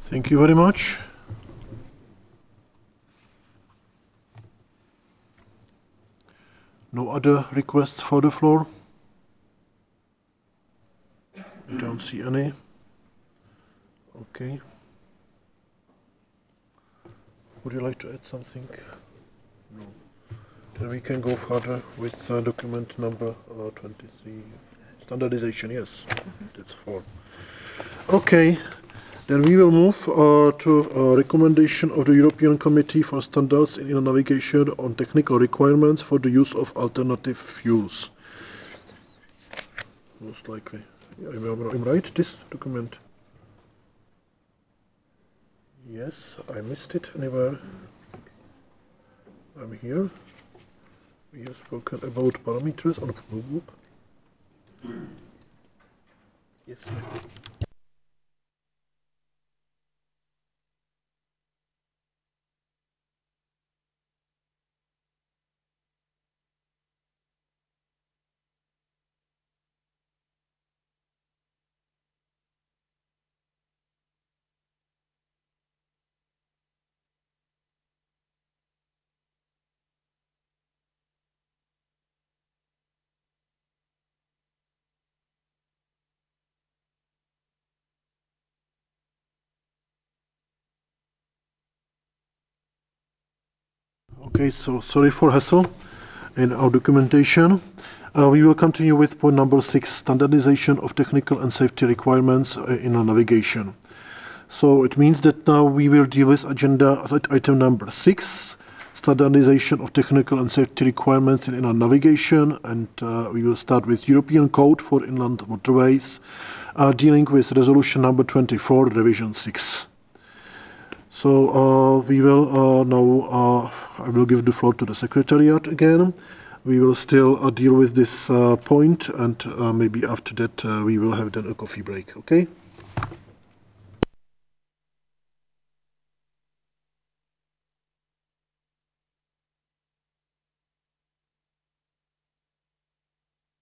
Thank you very much. No other requests for the floor? I don't see any. Okay. Would you like to add something? No. Then we can go further with document number 23. Standardization, yes. That's 4. Okay. Then we will move to recommendation of the European Committee for Standards in Navigation on technical requirements for the use of alternative fuels. Most likely. I'm right, this document? Yes, I missed it anywhere. I'm here. We have spoken about parameters on the book. Yes, ma'am. Okay, so sorry for hassle in our documentation. We will continue with point number 6, standardization of technical and safety requirements in navigation. So it means that now we will deal with agenda item number 6, standardization of technical and safety requirements in inland navigation, and we will start with European Code for Inland Waterways, dealing with resolution number 24, revision 6. So we will now, I will give the floor to the Secretariat again. We will still deal with this point, and maybe after that we will have then a coffee break, okay?